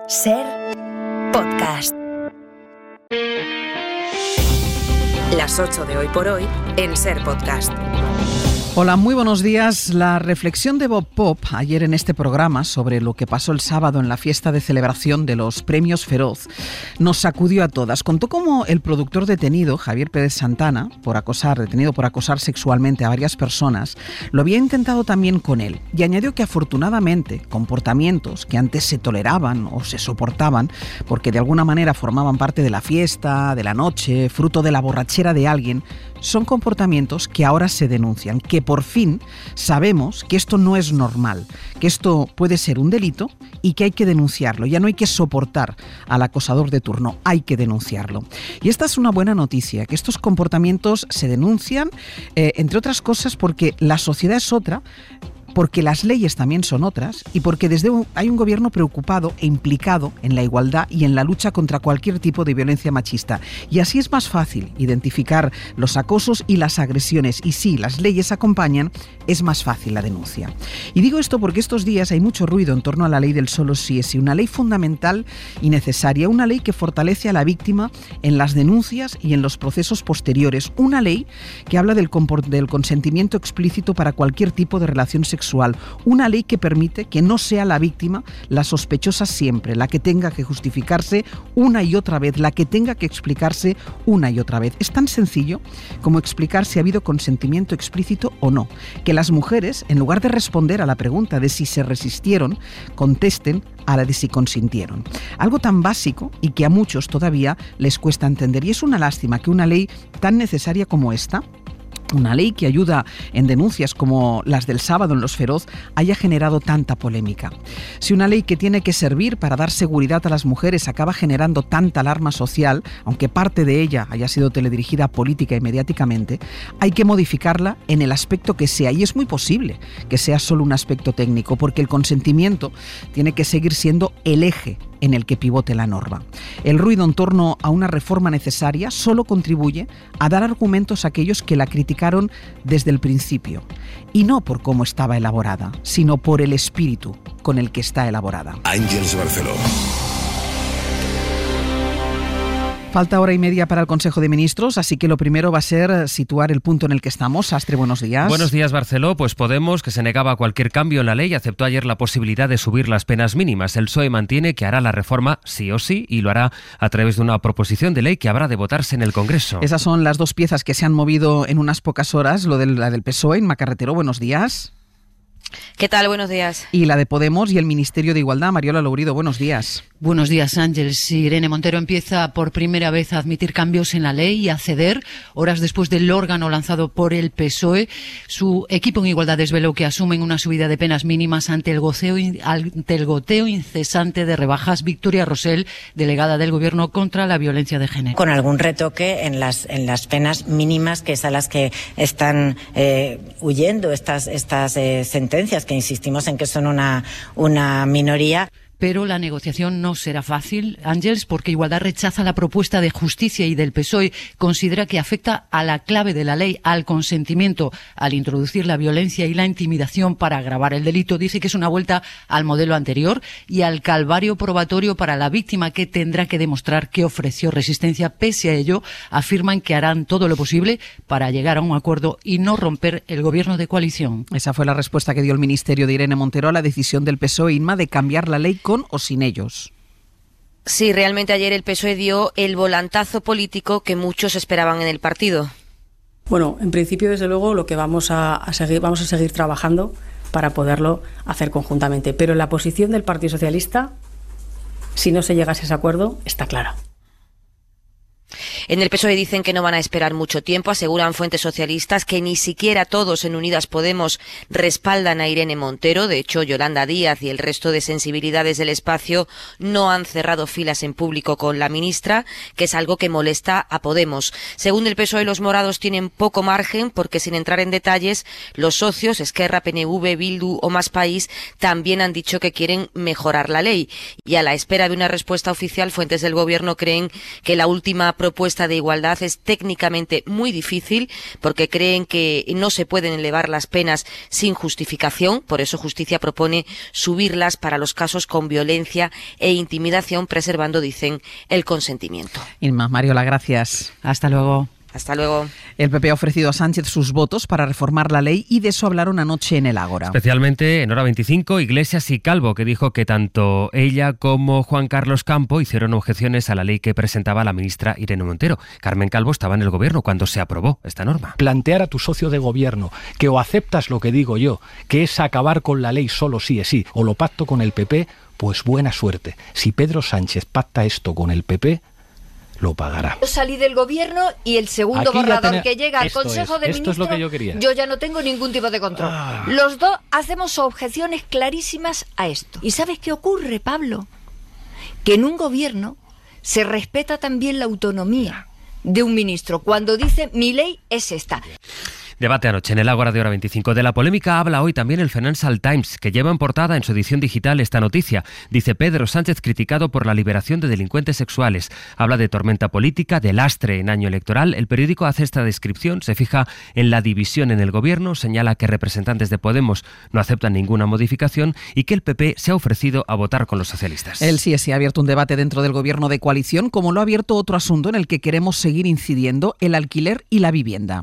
Ser Podcast. Las 8 de hoy por hoy en Ser Podcast. Hola, muy buenos días. La reflexión de Bob Pop ayer en este programa sobre lo que pasó el sábado en la fiesta de celebración de los Premios Feroz nos sacudió a todas. Contó cómo el productor detenido, Javier Pérez Santana, detenido por acosar sexualmente a varias personas, lo había intentado también con él. Y añadió que afortunadamente comportamientos que antes se toleraban o se soportaban porque de alguna manera formaban parte de la fiesta, de la noche, fruto de la borrachera de alguien, son comportamientos que ahora se denuncian, que por fin sabemos que esto no es normal, que esto puede ser un delito y que hay que denunciarlo. Ya no hay que soportar al acosador de turno, hay que denunciarlo. Y esta es una buena noticia, que estos comportamientos se denuncian, entre otras cosas porque la sociedad es otra, porque las leyes también son otras y porque hay un gobierno preocupado e implicado en la igualdad y en la lucha contra cualquier tipo de violencia machista. Y así es más fácil identificar los acosos y las agresiones. Y si las leyes acompañan, es más fácil la denuncia. Y digo esto porque estos días hay mucho ruido en torno a la ley del solo sí es sí, una ley fundamental y necesaria, una ley que fortalece a la víctima en las denuncias y en los procesos posteriores, una ley que habla del consentimiento explícito para cualquier tipo de relación sexual. Una ley que permite que no sea la víctima la sospechosa siempre, la que tenga que justificarse una y otra vez, la que tenga que explicarse una y otra vez. Es tan sencillo como explicar si ha habido consentimiento explícito o no. Que las mujeres, en lugar de responder a la pregunta de si se resistieron, contesten a la de si consintieron. Algo tan básico y que a muchos todavía les cuesta entender. Y es una lástima que una ley tan necesaria como esta, una ley que ayuda en denuncias como las del sábado en Los Feroz, haya generado tanta polémica. Si una ley que tiene que servir para dar seguridad a las mujeres acaba generando tanta alarma social, aunque parte de ella haya sido teledirigida política y mediáticamente, hay que modificarla en el aspecto que sea. Y es muy posible que sea solo un aspecto técnico, porque el consentimiento tiene que seguir siendo el eje en el que pivote la norma. El ruido en torno a una reforma necesaria solo contribuye a dar argumentos a aquellos que la criticaron desde el principio. Y no por cómo estaba elaborada, sino por el espíritu con el que está elaborada. Àngels Barceló. Falta hora y media para el Consejo de Ministros, así que lo primero va a ser situar el punto en el que estamos. Sastre, buenos días. Buenos días, Barceló. Pues Podemos, que se negaba a cualquier cambio en la ley, aceptó ayer la posibilidad de subir las penas mínimas. El PSOE mantiene que hará la reforma sí o sí y lo hará a través de una proposición de ley que habrá de votarse en el Congreso. Esas son las dos piezas que se han movido en unas pocas horas. La del PSOE, Inma Carretero, buenos días. ¿Qué tal? Buenos días. Y la de Podemos y el Ministerio de Igualdad, Mariola Lourido, buenos días. Buenos días, Ángels. Irene Montero empieza por primera vez a admitir cambios en la ley y a ceder. Horas después del órgano lanzado por el PSOE, su equipo en Igualdad desveló que asumen una subida de penas mínimas ante el goteo incesante de rebajas. Victoria Rosell, delegada del Gobierno contra la violencia de género. Con algún retoque en las penas mínimas, que es a las que están huyendo estas sentencias, que insistimos en que son una minoría. Pero la negociación no será fácil, Ángels, porque Igualdad rechaza la propuesta de Justicia y del PSOE. Considera que afecta a la clave de la ley, al consentimiento, al introducir la violencia y la intimidación para agravar el delito. Dice que es una vuelta al modelo anterior y al calvario probatorio para la víctima, que tendrá que demostrar que ofreció resistencia. Pese a ello, afirman que harán todo lo posible para llegar a un acuerdo y no romper el gobierno de coalición. Esa fue la respuesta que dio el Ministerio de Irene Montero a la decisión del PSOE, Inma, de cambiar la ley con o sin ellos. Sí, realmente ayer el PSOE dio el volantazo político que muchos esperaban en el partido. Bueno, en principio, desde luego, lo que vamos a seguir trabajando para poderlo hacer conjuntamente. Pero la posición del Partido Socialista, si no se llegase a ese acuerdo, está clara. En el PSOE dicen que no van a esperar mucho tiempo. Aseguran fuentes socialistas que ni siquiera todos en Unidas Podemos respaldan a Irene Montero. De hecho, Yolanda Díaz y el resto de sensibilidades del espacio no han cerrado filas en público con la ministra, que es algo que molesta a Podemos. Según el PSOE, los morados tienen poco margen porque, sin entrar en detalles, los socios Esquerra, PNV, Bildu o Más País también han dicho que quieren mejorar la ley. Y a la espera de una respuesta oficial, fuentes del Gobierno creen que la última propuesta propuesta de igualdad es técnicamente muy difícil porque creen que no se pueden elevar las penas sin justificación. Por eso Justicia propone subirlas para los casos con violencia e intimidación, preservando, dicen, el consentimiento. Inma, Mariola, gracias. Hasta luego. Hasta luego. El PP ha ofrecido a Sánchez sus votos para reformar la ley y de eso hablaron anoche en el Ágora. Especialmente en Hora 25, Iglesias y Calvo, que dijo que tanto ella como Juan Carlos Campo hicieron objeciones a la ley que presentaba la ministra Irene Montero. Carmen Calvo estaba en el gobierno cuando se aprobó esta norma. Plantear a tu socio de gobierno que o aceptas lo que digo yo, que es acabar con la ley solo sí es sí, o lo pacto con el PP, pues buena suerte. Si Pedro Sánchez pacta esto con el PP, lo pagará. Yo salí del gobierno y el segundo Aquí borrador que llega al Consejo de Ministros, esto es lo que yo quería. Yo ya no tengo ningún tipo de control. Los dos hacemos objeciones clarísimas a esto. ¿Y sabes qué ocurre, Pablo? Que en un gobierno se respeta también la autonomía de un ministro cuando dice mi ley es esta. Debate anoche en el Ágora de Hora 25. De la polémica habla hoy también el Financial Times, que lleva en portada en su edición digital esta noticia. Dice: Pedro Sánchez criticado por la liberación de delincuentes sexuales. Habla de tormenta política, de lastre en año electoral. El periódico hace esta descripción, se fija en la división en el gobierno, señala que representantes de Podemos no aceptan ninguna modificación y que el PP se ha ofrecido a votar con los socialistas. El sí ha abierto un debate dentro del gobierno de coalición, como lo ha abierto otro asunto en el que queremos seguir incidiendo: el alquiler y la vivienda.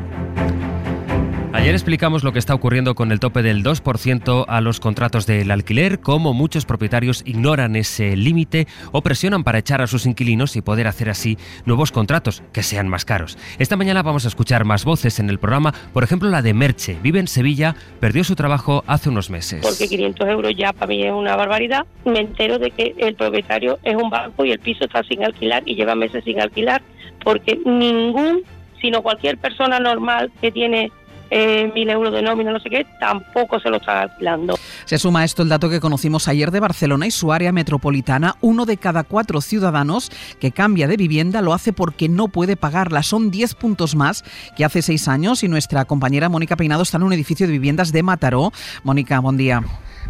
Ayer explicamos lo que está ocurriendo con el tope del 2% a los contratos del alquiler, cómo muchos propietarios ignoran ese límite o presionan para echar a sus inquilinos y poder hacer así nuevos contratos que sean más caros. Esta mañana vamos a escuchar más voces en el programa, por ejemplo la de Merche. Vive en Sevilla, perdió su trabajo hace unos meses. Porque 500 euros ya para mí es una barbaridad. Me entero de que el propietario es un banco y el piso está sin alquilar y lleva meses sin alquilar, porque sino cualquier persona normal que tiene 1.000 euros de nómina, no sé qué, tampoco se lo están alquilando. Se suma a esto el dato que conocimos ayer de Barcelona y su área metropolitana. 1 de cada 4 ciudadanos que cambia de vivienda lo hace porque no puede pagarla. Son 10 puntos más que hace 6 años y nuestra compañera Mónica Peinado está en un edificio de viviendas de Mataró. Mónica, buen día.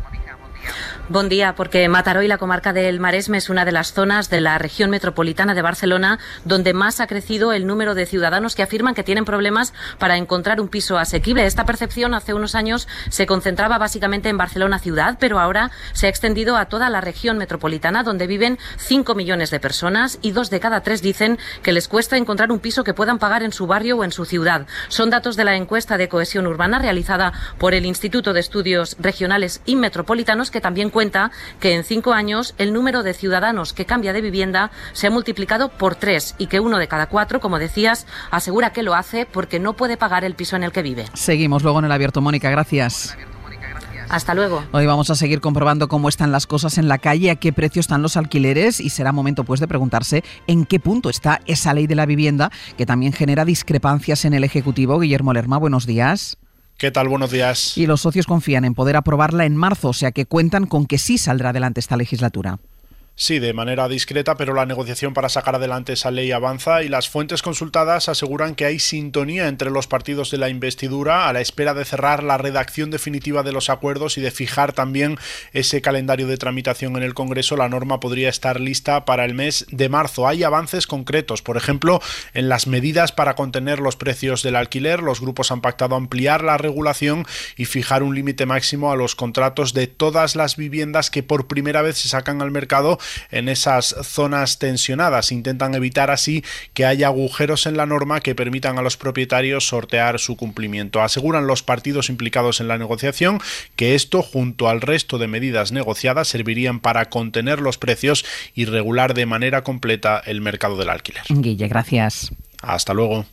Buen día, porque Mataró y la comarca del Maresme es una de las zonas de la región metropolitana de Barcelona donde más ha crecido el número de ciudadanos que afirman que tienen problemas para encontrar un piso asequible. Esta percepción hace unos años se concentraba básicamente en Barcelona ciudad, pero ahora se ha extendido a toda la región metropolitana donde viven 5 millones de personas y 2 de cada 3 dicen que les cuesta encontrar un piso que puedan pagar en su barrio o en su ciudad. Son datos de la encuesta de cohesión urbana realizada por el Instituto de Estudios Regionales y Metropolitanos, que también cuenta que en 5 años el número de ciudadanos que cambia de vivienda se ha multiplicado por 3 y que 1 de cada 4, como decías, asegura que lo hace porque no puede pagar el piso en el que vive. Seguimos luego en el abierto, Mónica, gracias. Hasta luego. Hoy vamos a seguir comprobando cómo están las cosas en la calle, a qué precio están los alquileres y será momento pues de preguntarse en qué punto está esa ley de la vivienda que también genera discrepancias en el Ejecutivo. Guillermo Lerma, buenos días. ¿Qué tal? Buenos días. Y los socios confían en poder aprobarla en marzo, o sea que cuentan con que sí saldrá adelante esta legislatura. Sí, de manera discreta, pero la negociación para sacar adelante esa ley avanza y las fuentes consultadas aseguran que hay sintonía entre los partidos de la investidura a la espera de cerrar la redacción definitiva de los acuerdos y de fijar también ese calendario de tramitación en el Congreso. La norma podría estar lista para el mes de marzo. Hay avances concretos, por ejemplo, en las medidas para contener los precios del alquiler. Los grupos han pactado ampliar la regulación y fijar un límite máximo a los contratos de todas las viviendas que por primera vez se sacan al mercado en esas zonas tensionadas. Intentan evitar así que haya agujeros en la norma que permitan a los propietarios sortear su cumplimiento. Aseguran los partidos implicados en la negociación que esto, junto al resto de medidas negociadas, servirían para contener los precios y regular de manera completa el mercado del alquiler. Guille, gracias. Hasta luego.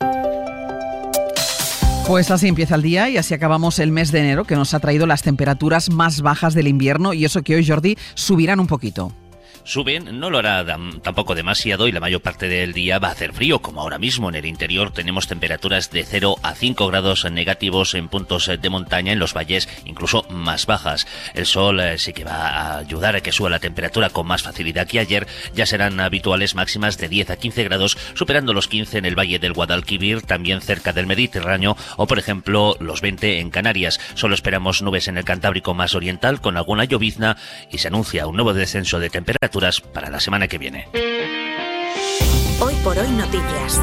Pues así empieza el día y así acabamos el mes de enero, que nos ha traído las temperaturas más bajas del invierno, y eso que hoy, Jordi, subirán un poquito. Suben, no lo hará tampoco demasiado y la mayor parte del día va a hacer frío, como ahora mismo. En el interior tenemos temperaturas de 0 a 5 grados negativos en puntos de montaña, en los valles incluso más bajas. El sol sí que va a ayudar a que suba la temperatura con más facilidad que ayer. Ya serán habituales máximas de 10 a 15 grados, superando los 15 en el valle del Guadalquivir, también cerca del Mediterráneo, o por ejemplo los 20 en Canarias. Solo esperamos nubes en el Cantábrico más oriental con alguna llovizna y se anuncia un nuevo descenso de temperaturas para la semana que viene. Hoy por hoy noticias.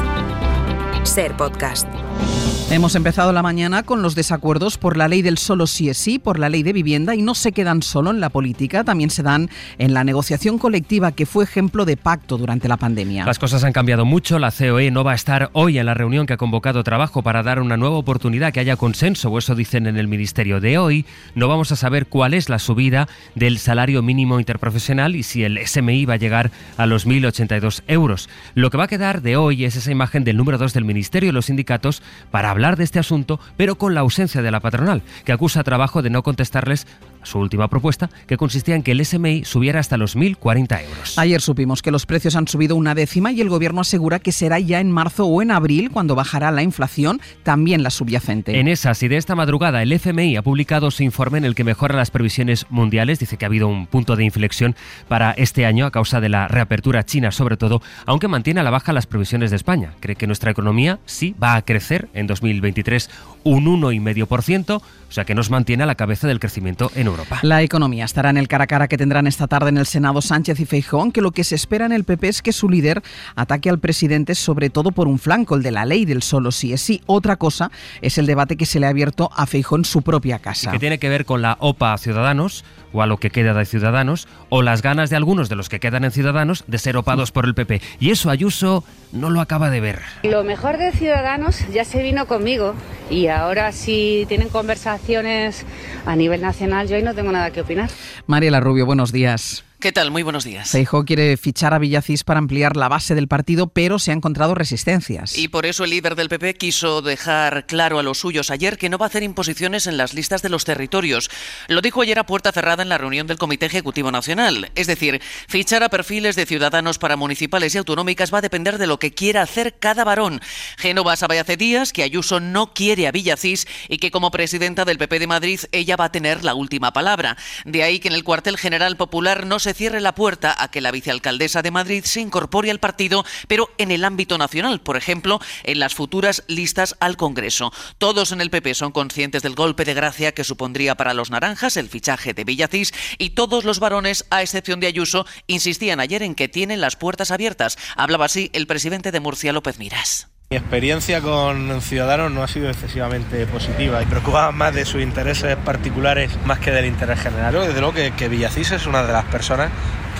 Ser Podcast. Hemos empezado la mañana con los desacuerdos por la ley del solo sí es sí, por la ley de vivienda, y no se quedan solo en la política, también se dan en la negociación colectiva, que fue ejemplo de pacto durante la pandemia. Las cosas han cambiado mucho. La COE no va a estar hoy en la reunión que ha convocado Trabajo para dar una nueva oportunidad, que haya consenso, o eso dicen en el Ministerio. De hoy no vamos a saber cuál es la subida del salario mínimo interprofesional y si el SMI va a llegar a los 1.082 euros. Lo que va a quedar de hoy es esa imagen del número 2 del Ministerio y los sindicatos para hablar de este asunto, pero con la ausencia de la patronal, que acusa a Trabajo de no contestarles a su última propuesta, que consistía en que el SMI subiera hasta los 1.040 euros. Ayer supimos que los precios han subido una décima y el Gobierno asegura que será ya en marzo o en abril cuando bajará la inflación, también la subyacente. En esas y de esta madrugada, el FMI ha publicado su informe en el que mejora las previsiones mundiales. Dice que ha habido un punto de inflexión para este año a causa de la reapertura china, sobre todo, aunque mantiene a la baja las previsiones de España. Cree que nuestra economía sí va a crecer en 2023 un 1,5%, o sea que nos mantiene a la cabeza del crecimiento en Europa. La economía estará en el cara a cara que tendrán esta tarde en el Senado Sánchez y Feijóo, aunque lo que se espera en el PP es que su líder ataque al presidente sobre todo por un flanco, el de la ley del solo sí es sí. Otra cosa es el debate que se le ha abierto a Feijóo en su propia casa. Y que tiene que ver con la OPA a Ciudadanos, o a lo que queda de Ciudadanos, o las ganas de algunos de los que quedan en Ciudadanos de ser opados por el PP. Y eso Ayuso no lo acaba de ver. Lo mejor de Ciudadanos ya se vino conmigo y ahora si tienen conversaciones a nivel nacional, yo ahí no tengo nada que opinar. Mariela Rubio, buenos días. ¿Qué tal? Muy buenos días. Feijóo quiere fichar a Villacís para ampliar la base del partido, pero se ha encontrado resistencias. Y por eso el líder del PP quiso dejar claro a los suyos ayer que no va a hacer imposiciones en las listas de los territorios. Lo dijo ayer a puerta cerrada en la reunión del Comité Ejecutivo Nacional. Es decir, fichar a perfiles de Ciudadanos para municipales y autonómicas va a depender de lo que quiera hacer cada varón. Génova sabe hace días que Ayuso no quiere a Villacís y que como presidenta del PP de Madrid ella va a tener la última palabra. De ahí que en el cuartel general popular no se cierre la puerta a que la vicealcaldesa de Madrid se incorpore al partido, pero en el ámbito nacional, por ejemplo, en las futuras listas al Congreso. Todos en el PP son conscientes del golpe de gracia que supondría para los naranjas el fichaje de Villacís y todos los varones, a excepción de Ayuso, insistían ayer en que tienen las puertas abiertas. Hablaba así el presidente de Murcia, López Miras. Mi experiencia con Ciudadanos no ha sido excesivamente positiva y preocupaba más de sus intereses particulares más que del interés general. Yo, desde luego que Villacís es una de las personas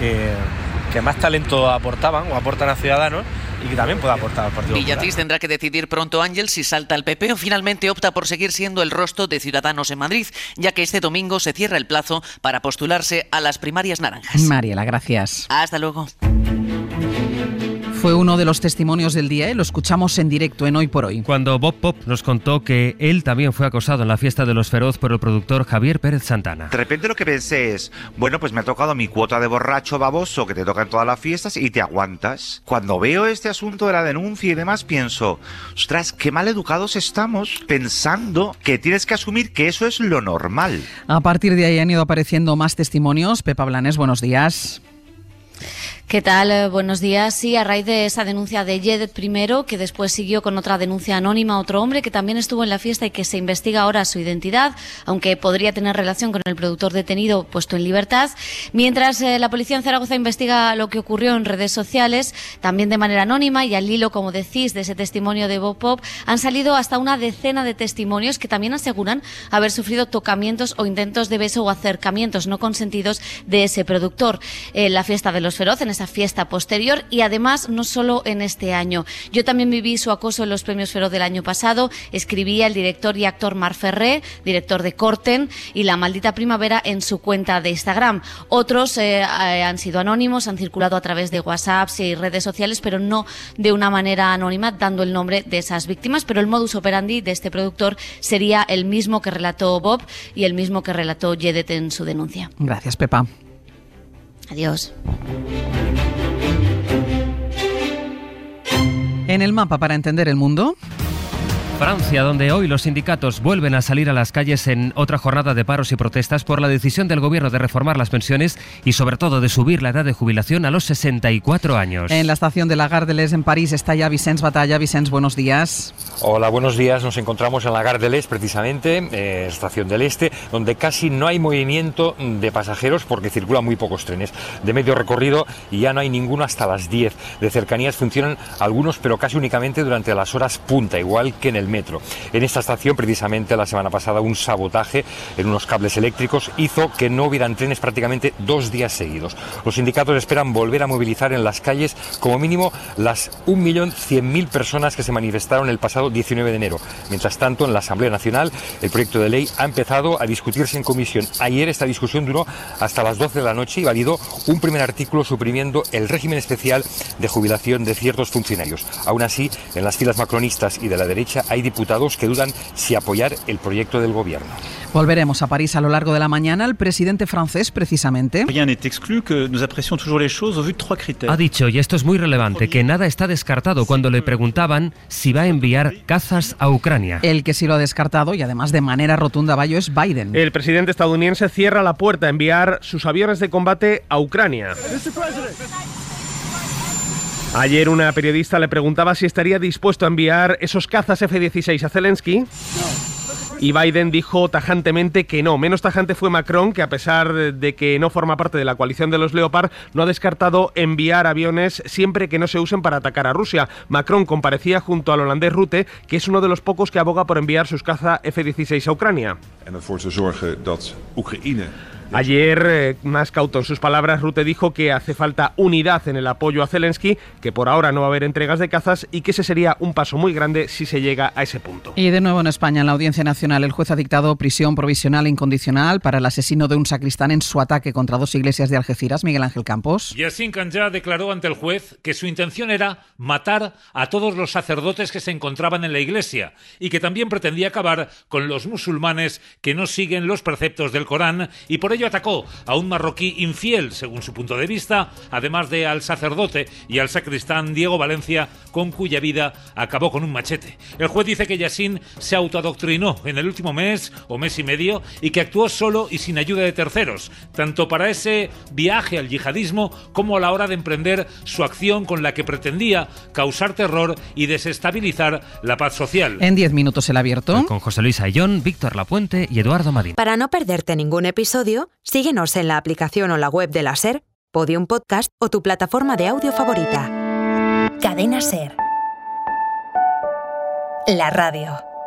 que más talento aportaban o aportan a Ciudadanos y que también puede aportar al Partido Popular. Villacís tendrá que decidir pronto, Ángel, si salta al PP o finalmente opta por seguir siendo el rostro de Ciudadanos en Madrid, ya que este domingo se cierra el plazo para postularse a las primarias naranjas. Mariela, gracias. Hasta luego. Fue uno de los testimonios del día, lo escuchamos en directo en Hoy por Hoy. Cuando Bob Pop nos contó que él también fue acosado en la fiesta de los Feroz por el productor Javier Pérez Santana. De repente lo que pensé es, bueno, pues me ha tocado mi cuota de borracho baboso que te toca en todas las fiestas y te aguantas. Cuando veo este asunto de la denuncia y demás, pienso, ostras, qué mal educados estamos pensando que tienes que asumir que eso es lo normal. A partir de ahí han ido apareciendo más testimonios. Pepa Blanes, buenos días. ¿Qué tal? Buenos días. Sí, a raíz de esa denuncia de Yedet primero, que después siguió con otra denuncia anónima a otro hombre que también estuvo en la fiesta y que se investiga ahora su identidad, aunque podría tener relación con el productor detenido puesto en libertad. Mientras la policía en Zaragoza investiga lo que ocurrió en redes sociales, también de manera anónima, y al hilo, como decís, de ese testimonio de Bob Pop, han salido hasta una decena de testimonios que también aseguran haber sufrido tocamientos o intentos de beso o acercamientos no consentidos de ese productor en la fiesta de los Feroz, en esa fiesta posterior, y además no solo en este año. Yo también viví su acoso en los premios Feroz del año pasado. Escribía el director y actor Marc Ferrer, director de Corten, y La maldita primavera en su cuenta de Instagram. Otros han sido anónimos, han circulado a través de WhatsApp y redes sociales, pero no de una manera anónima, dando el nombre de esas víctimas. Pero el modus operandi de este productor sería el mismo que relató Bob y el mismo que relató Yedet en su denuncia. Gracias, Pepa. Adiós. En el mapa para entender el mundo. Francia, donde hoy los sindicatos vuelven a salir a las calles en otra jornada de paros y protestas por la decisión del gobierno de reformar las pensiones y sobre todo de subir la edad de jubilación a los 64 años. En la estación de la Gare de l'Est en París está ya Vicenç Batalla. Vicenç, buenos días. Hola, buenos días. Nos encontramos en la Gare de l'Est, precisamente, estación del Este, donde casi no hay movimiento de pasajeros porque circulan muy pocos trenes de medio recorrido y ya no hay ninguno hasta las 10. De cercanías funcionan algunos, pero casi únicamente durante las horas punta, igual que en el metro. En esta estación, precisamente, la semana pasada, un sabotaje en unos cables eléctricos hizo que no hubieran trenes prácticamente 2 días seguidos. Los sindicatos esperan volver a movilizar en las calles como mínimo las 1.100.000 personas que se manifestaron el pasado 19 de enero. Mientras tanto, en la Asamblea Nacional, el proyecto de ley ha empezado a discutirse en comisión. Ayer esta discusión duró hasta las 12 de la noche y validó un primer artículo suprimiendo el régimen especial de jubilación de ciertos funcionarios. Aún así, en las filas macronistas y de la derecha hay diputados que dudan si apoyar el proyecto del gobierno. Volveremos a París a lo largo de la mañana. El presidente francés, precisamente, ha dicho, y esto es muy relevante, que nada está descartado cuando le preguntaban si va a enviar cazas a Ucrania. El que sí lo ha descartado, y además de manera rotunda, Bayo, es Biden. El presidente estadounidense cierra la puerta a enviar sus aviones de combate a Ucrania. Ayer una periodista le preguntaba si estaría dispuesto a enviar esos cazas F-16 a Zelensky. Y Biden dijo tajantemente que no. Menos tajante fue Macron, que a pesar de que no forma parte de la coalición de los Leopard, no ha descartado enviar aviones siempre que no se usen para atacar a Rusia. Macron comparecía junto al holandés Rutte, que es uno de los pocos que aboga por enviar sus caza F-16 a Ucrania. Ayer, más cauto en sus palabras, Rutte dijo que hace falta unidad en el apoyo a Zelensky, que por ahora no va a haber entregas de cazas y que ese sería un paso muy grande si se llega a ese punto. Y de nuevo en España, en la Audiencia Nacional, el juez ha dictado prisión provisional e incondicional para el asesino de un sacristán en su ataque contra 2 iglesias de Algeciras, Miguel Ángel Campos. Yassin Khanjá declaró ante el juez que su intención era matar a todos los sacerdotes que se encontraban en la iglesia y que también pretendía acabar con los musulmanes que no siguen los preceptos del Corán y por ello atacó a un marroquí infiel, según su punto de vista, además de al sacerdote y al sacristán Diego Valencia, con cuya vida acabó con un machete. El juez dice que Yassin se autoadoctrinó en el último mes o mes y medio y que actuó solo y sin ayuda de terceros, tanto para ese viaje al yihadismo como a la hora de emprender su acción con la que pretendía causar terror y desestabilizar la paz social. En 10 minutos el abierto. Con José Luis Ayllón, Víctor Lapuente y Eduardo Madín. Para no perderte ningún episodio, síguenos en la aplicación o la web de la SER, Podium Podcast o tu plataforma de audio favorita. Cadena SER. La radio.